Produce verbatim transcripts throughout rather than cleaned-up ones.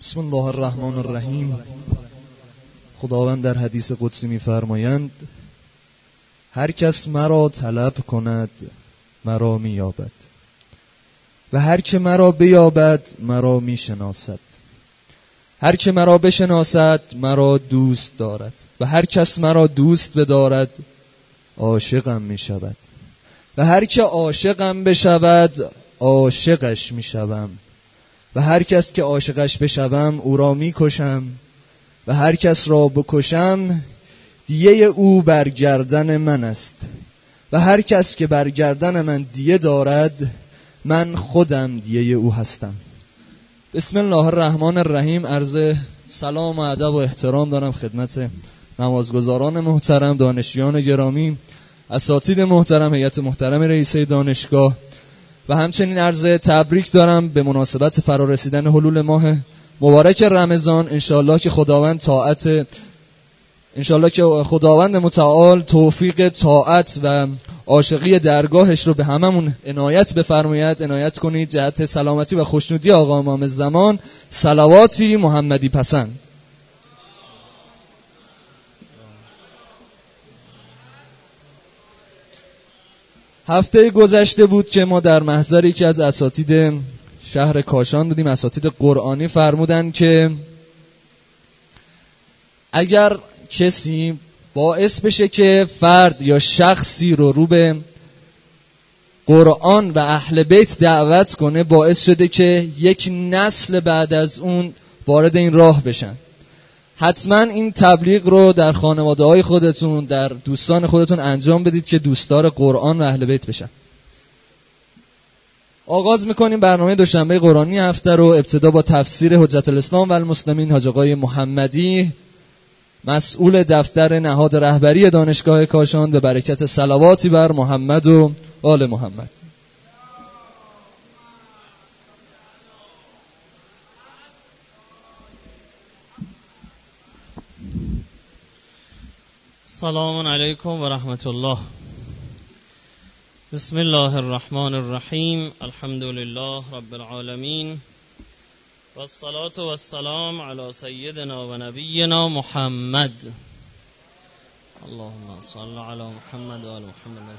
بسم الله الرحمن الرحیم. خداوند در حدیث قدسی می‌فرمایند هر کس مرا طلب کند مرا می‌یابد و هر که مرا بیابد مرا می‌شناسد. هر که مرا بشناسد مرا دوست دارد و هر کس مرا دوست بدارد عاشقم می‌شود و هر که عاشقم بشود عاشقش می‌شوم و هر کس که عاشقش بشوم او را می‌کشم و هر کس را بکشم دیه او بر گردن من است و هر کس که بر گردن من دیه دارد من خودم دیه او هستم. بسم الله الرحمن الرحیم. عرض سلام و ادب و احترام دارم خدمت نمازگزاران محترم، دانشجویان گرامی، اساتید محترم، هیئت محترم رئیسه دانشگاه و همچنین عرض تبریک دارم به مناسبت فرارسیدن حلول ماه مبارک رمضان. انشالله که خداوند طاعت انشالله که خداوند متعال توفیق طاعت و عاشقی درگاهش رو به هممون عنایت بفرماید، عنایت کنید جهت سلامتی و خوشنودی آقا امام زمان. صلواتی محمدی پسند. هفته گذشته بود که ما در محضر یکی از اساتید شهر کاشان بودیم. اساتید قرآنی فرمودن که اگر کسی باعث بشه که فرد یا شخصی رو رو به قرآن و اهل بیت دعوت کنه، باعث شده که یک نسل بعد از اون وارد این راه بشن. حتما این تبلیغ رو در خانواده های خودتون، در دوستان خودتون انجام بدید که دوستدار قرآن و اهل بیت بشن. آغاز میکنیم برنامه دوشنبه قرآنی هفته رو. ابتدا با تفسیر حجت الاسلام و المسلمین حاج آقای محمدی، مسئول دفتر نهاد رهبری دانشگاه کاشان، به برکت صلواتی بر محمد و آل محمد. سلام علیکم و رحمت الله. بسم الله الرحمن الرحیم. الحمد لله رب العالمین و الصلاة و السلام علی سیدنا و نبینا محمد. اللهم صل علی محمد و آل محمد.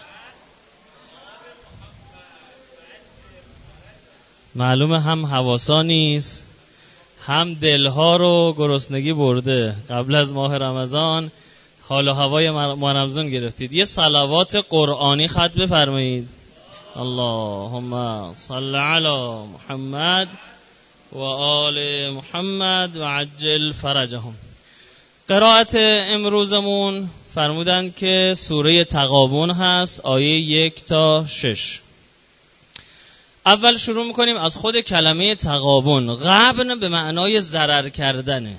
معلومه هم حواسا نیست، هم دلها رو گرسنگی برده. قبل از ماه رمضان حال و هوای ماه رمضان گرفتید. یه صلوات قرآنی ختم بفرمایید. اللهم صل علی محمد و آل محمد و عجل فرجهم. قرائت امروزمون فرمودن که سوره تغابن هست، آیه یک تا شش. اول شروع میکنیم از خود کلمه تغابن. غبن به معنای ضرر کردنه.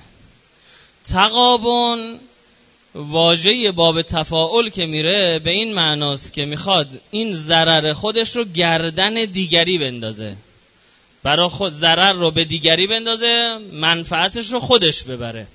تغابن واژه باب تفاعل که میره به این معناست که میخواد این ضرر خودش رو گردن دیگری بندازه، برای خود ضرر رو به دیگری بندازه، منفعتش رو خودش ببره.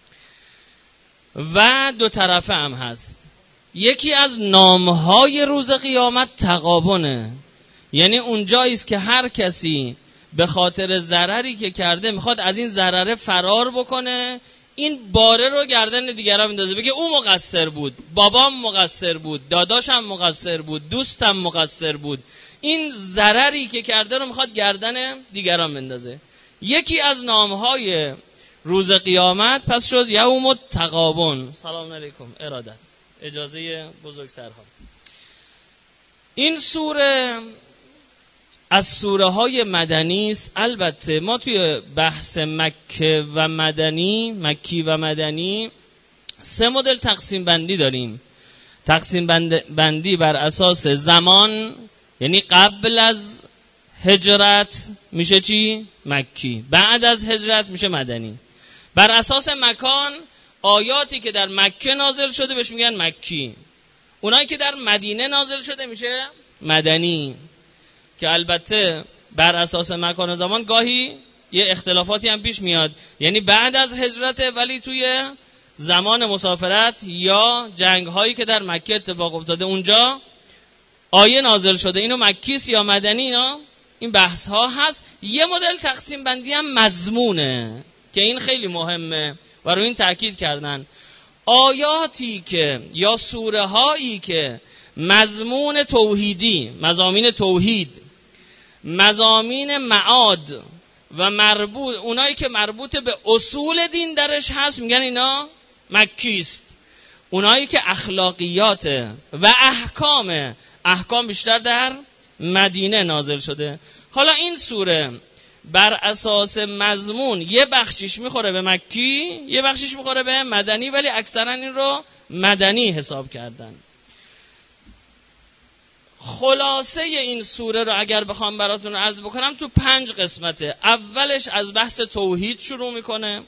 و دو طرفه هم هست. یکی از نامهای روز قیامت تغابنه، یعنی اونجاییست که هر کسی به خاطر ضرری که کرده میخواد از این ضرر فرار بکنه، این باره رو گردن دیگران میندازه، بگه او مقصر بود، بابام مقصر بود، داداشم مقصر بود، دوستم مقصر بود. این ضرری که کرده رو میخواد گردن دیگران بندازه. یکی از نامهای روز قیامت پس شد یوم التغابن. سلام علیکم ارادت، اجازه بزرگترها. این سوره از سوره های مدنی است. البته ما توی بحث مکه و مدنی، مکی و مدنی، سه مدل تقسیم بندی داریم. تقسیم بندی بر اساس زمان، یعنی قبل از هجرت میشه چی؟ مکی. بعد از هجرت میشه مدنی. بر اساس مکان، آیاتی که در مکه نازل شده بهش میگن مکی، اونایی که در مدینه نازل شده میشه مدنی. که البته بر اساس مکان و زمان گاهی یه اختلافاتی هم پیش میاد، یعنی بعد از هجرته ولی توی زمان مسافرت یا جنگ هایی که در مکه اتفاق افتاده اونجا آیه نازل شده. اینو مکیست یا مدنی؟ اینا این بحث ها هست. یه مدل تقسیم بندی هم مضمونه، که این خیلی مهمه و روی این تاکید کردن. آیاتی که یا سوره هایی که مضمون توحیدی، مضامین توحید، مضامین معاد و مربوط، اونایی که مربوط به اصول دین درش هست میگن اینا مکیست. اونایی که اخلاقیات و احکام احکام بیشتر در مدینه نازل شده. حالا این سوره بر اساس مضمون یه بخشیش میخوره به مکی، یه بخشیش میخوره به مدنی، ولی اکثرا این رو مدنی حساب کردن. خلاصه این سوره رو اگر بخوام براتون عرض بکنم تو پنج قسمته. اولش از بحث توحید شروع میکنه،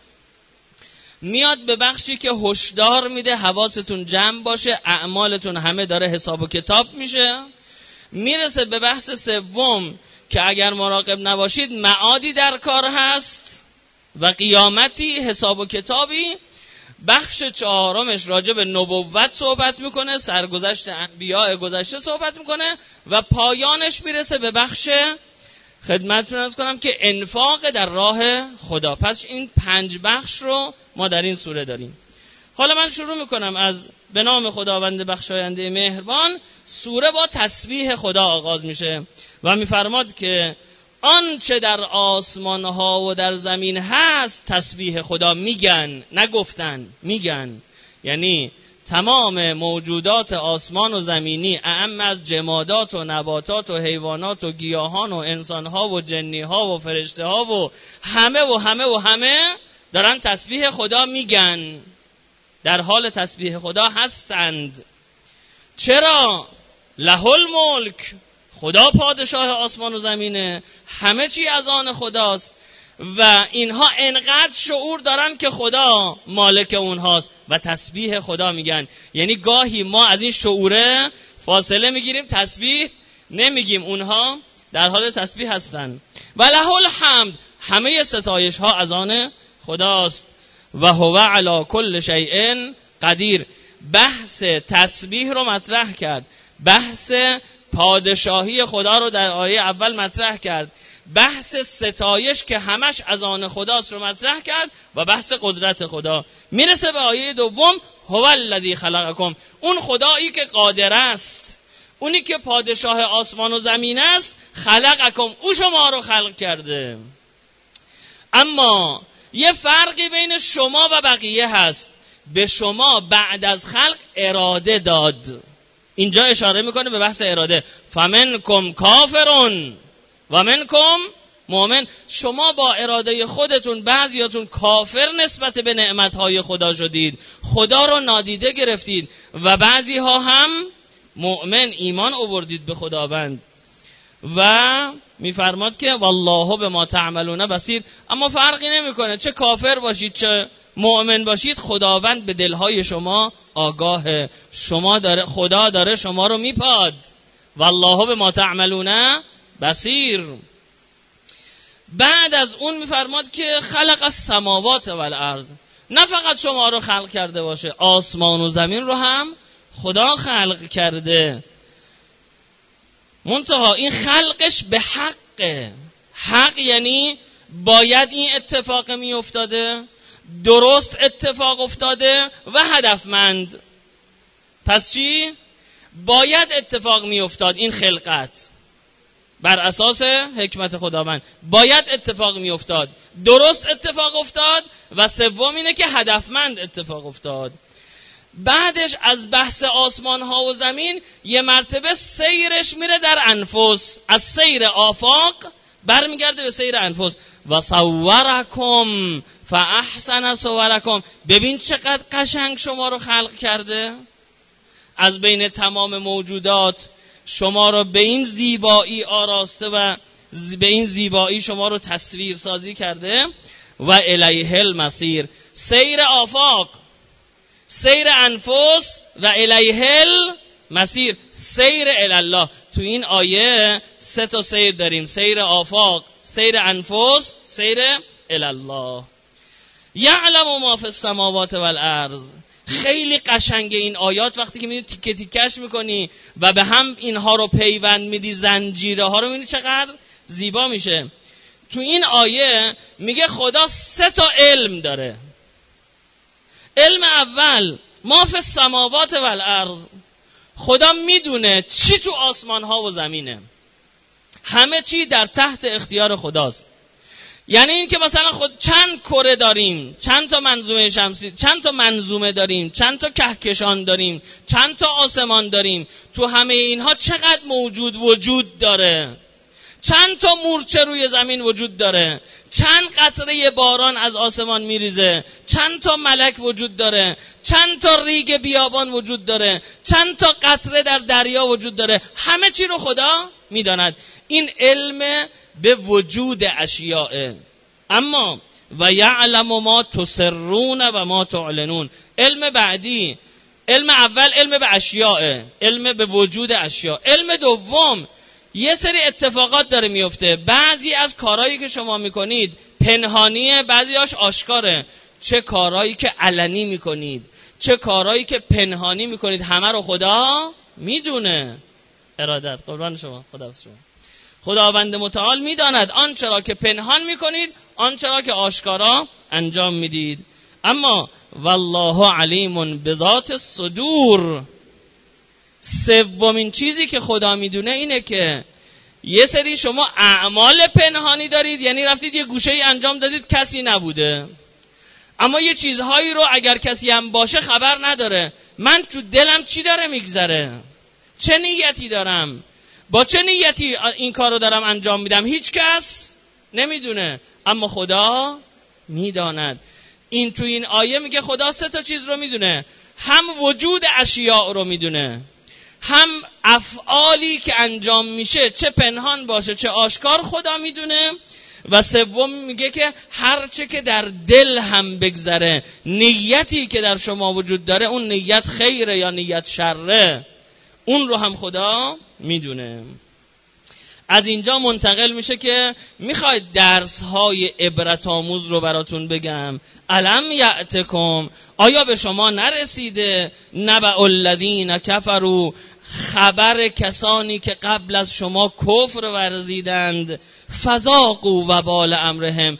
میاد به بخشی که هشدار میده حواستون جمع باشه، اعمالتون همه داره حساب و کتاب میشه. میرسه به بحث سوم که اگر مراقب نباشید معادی در کار هست و قیامتی، حساب و کتابی. بخش چهارمش راجع به نبوت صحبت میکنه، سرگذشت انبیاء گذشته صحبت میکنه و پایانش میرسه به بخش خدمتتون عرض کنم که انفاق در راه خدا. پس این پنج بخش رو ما در این سوره داریم. حالا من شروع میکنم از به نام خداوند بخشاینده مهربان. سوره با تسبیح خدا آغاز میشه و میفرماد که آنچه در آسمان ها و در زمین هست تسبیح خدا میگن، نگفتن، میگن. یعنی تمام موجودات آسمان و زمینی، اعم از جمادات و نباتات و حیوانات و گیاهان و انسان ها و جنی ها و فرشته ها و همه و همه و همه دارن تسبیح خدا میگن، در حال تسبیح خدا هستند. چرا؟ له الملک، خدا پادشاه آسمان و زمینه، همه چی از آن خداست و اینها انقدر شعور دارن که خدا مالک اونهاست و تسبیح خدا میگن. یعنی گاهی ما از این شعوره فاصله میگیریم، تسبیح نمیگیم، اونها در حال تسبیح هستن. و له الحمد، همه ستایش ها از آن خداست و هو علی کل شیء قدیر. بحث تسبیح رو مطرح کرد، بحث پادشاهی خدا رو در آیه اول مطرح کرد، بحث ستایش که همش از آن خداست رو مطرح کرد و بحث قدرت خدا. میرسه به آیه دوم، هو الذی خلقکم، اون خدایی که قادر است، اونی که پادشاه آسمان و زمین است، خلقکم، او شما رو خلق کرده. اما یه فرقی بین شما و بقیه هست، به شما بعد از خلق اراده داد. اینجا اشاره میکنه به بحث اراده. فمنکم کافرون و منکم مؤمن. شما با اراده خودتون بعضیاتون کافر نسبت به نعمتهای خدا شدید، خدا رو نادیده گرفتید و بعضی ها هم مؤمن، ایمان آوردید به خداوند. و میفرماد که والله بما تعملون بصیر. اما فرقی نمیکنه چه کافر باشید چه مؤمن باشید، خداوند به دلهای شما آگاهه. شما داره، خدا داره شما رو میپاد. والله بما تعملون بصیر. بعد از اون میفرماد که خلق السماوات والارض، نه فقط شما رو خلق کرده باشه، آسمان و زمین رو هم خدا خلق کرده. منتها این خلقش به حقه. حق یعنی باید این اتفاق می افتاده، درست اتفاق افتاده و هدفمند. پس چی؟ باید اتفاق می افتاد این خلقت بر اساس حکمت خداوند، باید اتفاق می افتاد، درست اتفاق افتاد و سوم اینه که هدفمند اتفاق افتاد. بعدش از بحث آسمان ها و زمین یه مرتبه سیرش میره در انفس، از سیر آفاق برمیگرده به سیر انفس. و صورکم فاحسن صورکم، ببین چقدر قشنگ شما رو خلق کرده، از بین تمام موجودات شما رو به این زیبایی آراسته و به این زیبایی شما رو تصویر سازی کرده. و الیه المصیر، سیر آفاق، سیر انفس و الیه المصیر، سیر الله. تو این آیه سه تا سیر داریم، سیر آفاق، سیر انفس، سیر الله. یعلم ما فی السماوات والارض. خیلی قشنگه این آیات وقتی که می‌بینی تیکه تیکش می‌کنی و به هم اینها رو پیوند میدی، زنجیره ها رو می‌بینی چقدر زیبا میشه. تو این آیه میگه خدا سه تا علم داره. علم اول ما فی السماوات و الارض، خدا میدونه چی تو آسمان ها و زمینه، همه چی در تحت اختیار خداست. یعنی این که مثلا خود چند کره داریم، چند تا منظومه شمسی، چند تا منظومه داریم، چند تا کهکشان داریم، چند تا آسمان داریم، تو همه اینها چقدر موجود وجود داره، چند تا مورچه روی زمین وجود داره، چند قطره باران از آسمان میریزه، چند تا ملک وجود داره، چند تا ریگ بیابان وجود داره، چند تا قطره در دریا وجود داره، همه چی رو خدا میداند. این علم به وجود اشیاء. اما و یعلم ما تسرون و ما تعلنون، علم بعدی، علم اول علم به اشیاء، علم به وجود اشیاء. علم دوم یه سری اتفاقات داره میفته، بعضی از کارهایی که شما میکنید پنهانیه، بعضیاش آشکاره. چه کارهایی که علنی میکنید، چه کارهایی که پنهانی میکنید، همه رو خدا میدونه. ارادت قربان شما، خدا شما. خداوند متعال میداند آنچه را که پنهان میکنید، آنچه را که آشکارا انجام میدید. اما والله علیم بذات الصدور، سومین چیزی که خدا میدونه اینه که یه سری شما اعمال پنهانی دارید، یعنی رفتید یه گوشه ای انجام دادید کسی نبوده، اما یه چیزهایی رو اگر کسی هم باشه خبر نداره. من تو دلم چی داره میگذره، چه نیتی دارم، با چه نیتی این کار رو دارم انجام میدم، هیچ کس نمیدونه، اما خدا میداند. این تو این آیه میگه خدا سه تا چیز رو میدونه، هم وجود اشیاء رو میدونه، هم افعالی که انجام میشه چه پنهان باشه چه آشکار خدا میدونه، و سوم میگه که هر چه که در دل هم بگذره، نیتی که در شما وجود داره، اون نیت خیره یا نیت شره، اون رو هم خدا میدونه. از اینجا منتقل میشه که میخواید درس های عبرت آموز رو براتون بگم. الم یأتکم، آیا به شما نرسیده نبأ الذین کفروا، خبر کسانی که قبل از شما کفر ورزیدند، فذاقوا وبال امرهم،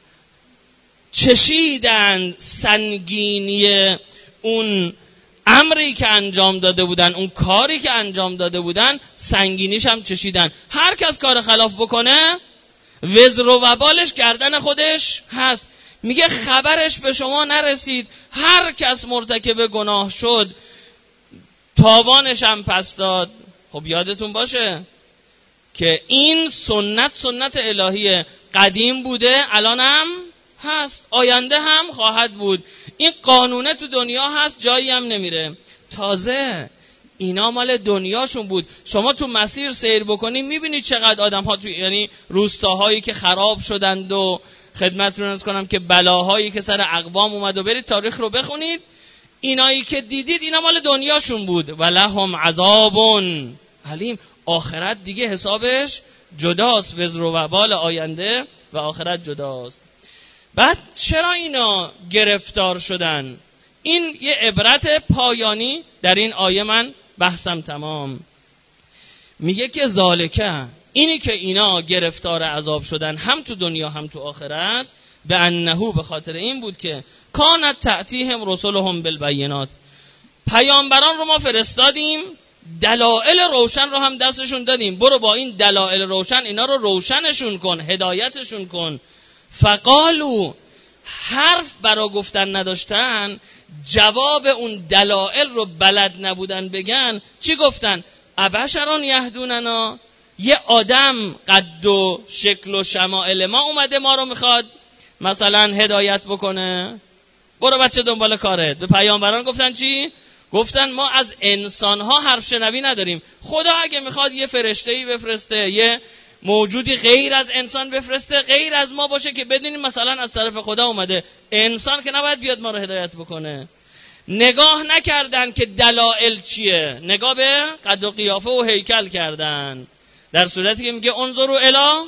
چشیدند سنگینی اون امری که انجام داده بودن، اون کاری که انجام داده بودن سنگینیش هم چشیدن. هر کس کار خلاف بکنه وزر و وبالش گردن خودش هست. میگه خبرش به شما نرسید، هر کس مرتکب گناه شد تاوانش هم پس داد. خب یادتون باشه که این سنت سنت الهیه، قدیم بوده، الان هم هست، آینده هم خواهد بود. این قانونه تو دنیا هست، جایی هم نمیره. تازه اینا مال دنیاشون بود. شما تو مسیر سیر بکنی میبینید چقدر آدم ها تو، یعنی روستاهایی که خراب شدند و خدمتتون عرض کنم که بلاهایی که سر اقوام اومد، و برید تاریخ رو بخونید، اینایی که دیدید اینا مال دنیاشون بود. ولهم عذاب علیم، آخرت دیگه حسابش جداست، وزر و وبال آینده و آخرت جداست. بعد چرا اینا گرفتار شدن؟ این یه عبرت پایانی در این آیه. من بحثم تمام. میگه که ذالکه، اینی که اینا گرفتار عذاب شدن هم تو دنیا هم تو آخرت، به انهو، به خاطر این بود که کانت تأتیهم رسولهم بالبینات، پیامبران رو ما فرستادیم، دلائل روشن رو هم دستشون دادیم، برو با این دلائل روشن اینا رو روشنشون کن، هدایتشون کن. فقالو، حرف برا گفتن نداشتن، جواب اون دلائل رو بلد نبودن بگن، چی گفتن؟ ابشران یهدوننا، یه آدم قد و شکل و شمائل ما اومده ما رو میخواد مثلا هدایت بکنه؟ برو بچه دنبال کارت. به پیامبران گفتن چی؟ گفتن ما از انسانها حرف شنوی نداریم، خدا اگه میخواد یه فرشته‌ای بفرسته، یه موجودی غیر از انسان بفرسته، غیر از ما باشه که بدونیم مثلا از طرف خدا اومده، انسان که نباید بیاد ما رو هدایت بکنه. نگاه نکردن که دلائل چیه، نگاه به قد و قیافه و هیکل کردن، در صورتی که میگه انظروا الی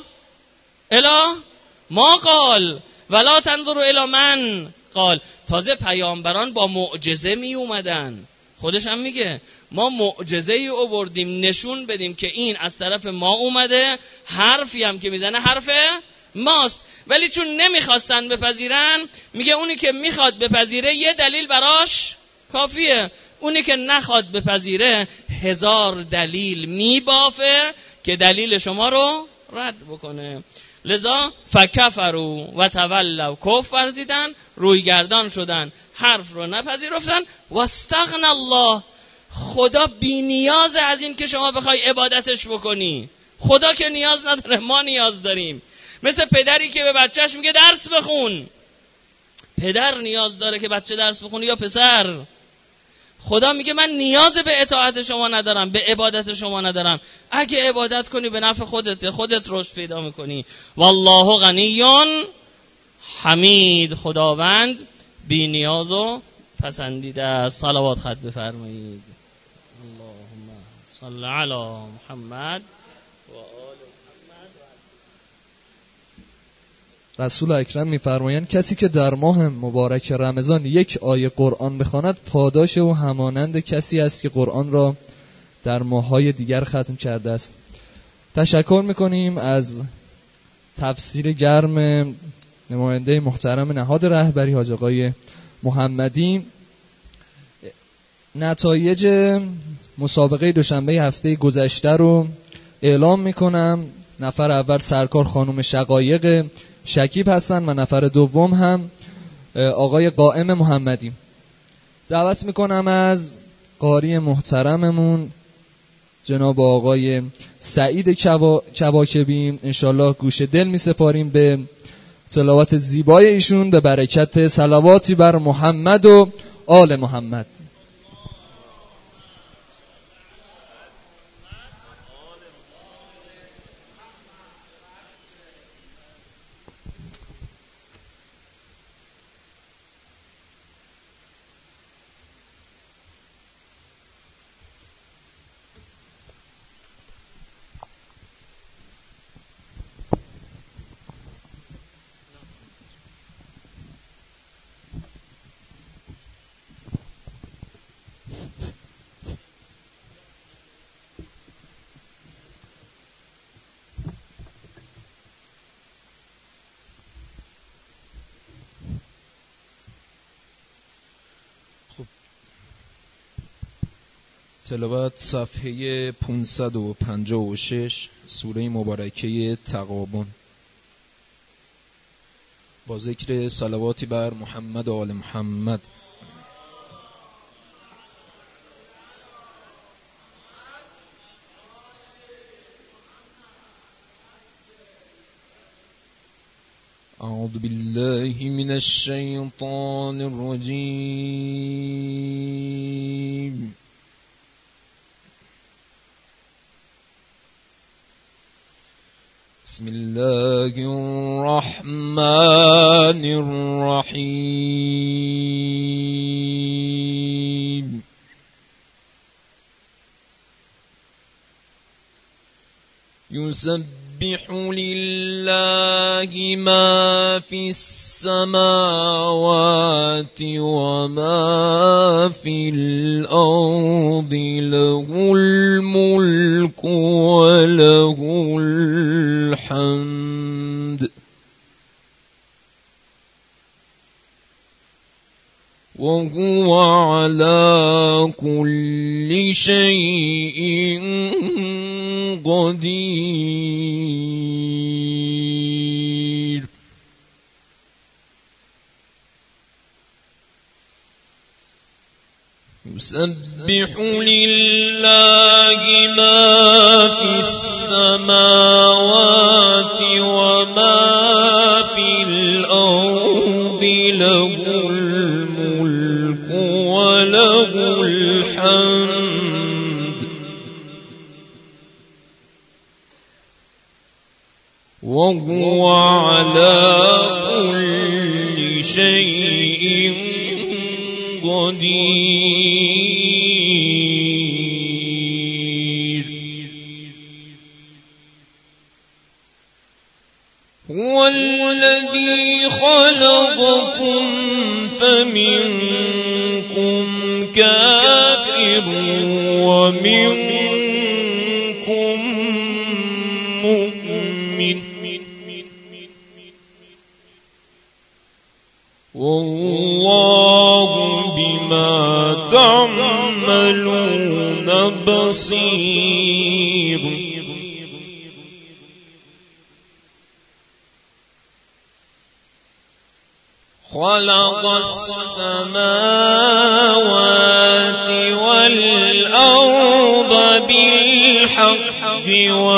الی ما قال ولا تنظروا الی من قال. تازه پیامبران با معجزه می اومدن، خودش هم میگه ما معجزه ای آوردیم نشون بدیم که این از طرف ما اومده، حرفی هم که میزنه حرف ماست. ولی چون نمیخواستن بپذیرن، میگه اونی که میخواد بپذیره یه دلیل براش کافیه، اونی که نخواد بپذیره هزار دلیل میبافه که دلیل شما رو رد بکنه. لذا فکفروا و تولوا، کفر ورزیدن، روی گردان شدن، حرف رو نپذیرفتن. واستغنى الله، خدا بی نیاز از این که شما بخوای عبادتش بکنی. خدا که نیاز نداره، ما نیاز داریم. مثل پدری که به بچهش میگه درس بخون. پدر نیاز داره که بچه درس بخونه یا پسر؟ خدا میگه من نیاز به اطاعت شما ندارم، به عبادت شما ندارم. اگه عبادت کنی به نفع خودت، خودت رشد پیدا میکنی. والله غنی حمید، خداوند بی نیاز و پسندیده است. صلوات خط بفرمایید. اللهم صل علی محمد و آل محمد. رسول اکرم میفرمایند کسی که در ماه مبارک رمضان یک آیه قرآن بخواند پاداش او همانند کسی است که قرآن را در ماه‌های دیگر ختم کرده است. تشکر میکنیم از تفسیر گرم نماینده محترم نهاد رهبری حاج آقای محمدی. نتایج مسابقه دوشنبه هفته گذشته رو اعلام میکنم. نفر اول سرکار خانم شقایق شکیب هستن و نفر دوم هم آقای قائم محمدی. دعوت میکنم از قاری محترممون جناب آقای سعید چواکبی، انشالله گوش دل میسپاریم به تلاوت زیبای ایشون به برکت صلواتی بر محمد و آل محمد. تلاوت صفحه پانصد و پنجاه و شش سوره مبارکه تغابن با ذکر صلواتی بر محمد و آل محمد. اعوذ بالله من الشیطان الرجیم. بسم الله الرحمن الرحیم. یسبح لله ما فی السماوات و ما فی الارض له الملك و له الحمد و هو على كل شيء قدیر. یسبح لله ما فی السماوات و ما فی الارض له الملك و له الحمد و هو على كل شيء قدیر. هو الذي خلقكم فمنكم كافر ومنكم مؤمن والله بما تعملون بصير. خلق السماوات والأرض بالحق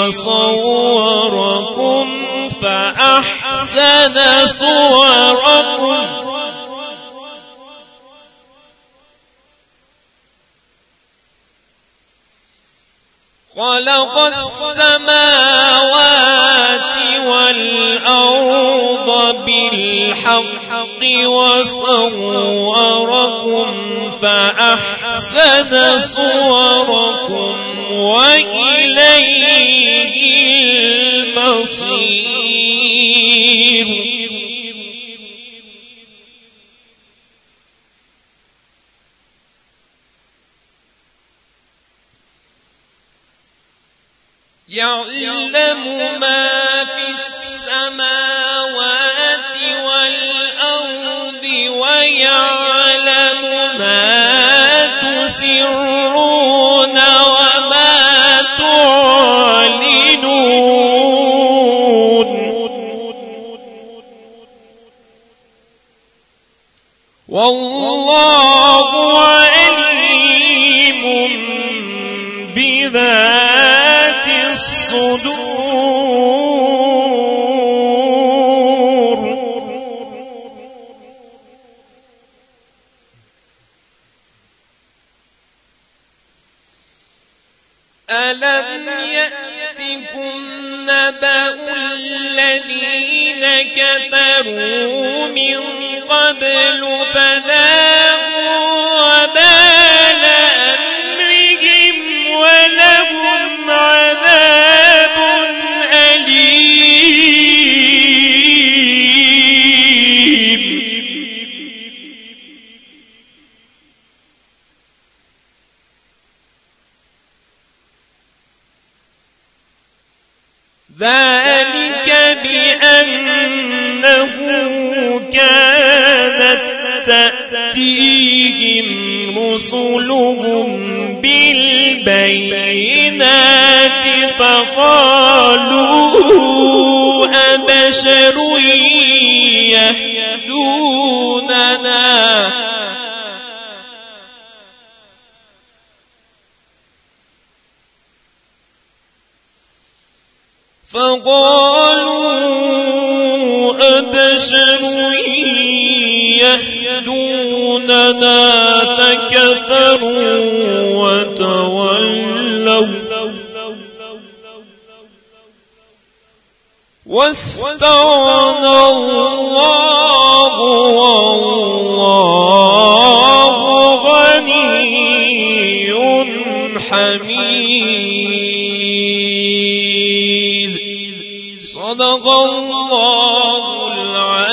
وصوركم فأحسن صوركم خلق السماوات والأرض بالحق وصوركم فأحسن صوركم وإليه المصير. يعلم ما في السماوات والأرض ويعلم ما تسرون وما تعلنون والله عليم بذات الصدور. ألم يأتكم نبأ الذين كفروا من قبل فذاقوا وبال أمرهم ولهم عذاب أليم. ذلك بأنه كانت تأتيهم رسلهم بالبينات فقالوا أبشر يهدوننا فقالوا أبشر يهدوننا فكفروا وتولوا واستغنى الله والله غني حميد. صدق الله العظيم.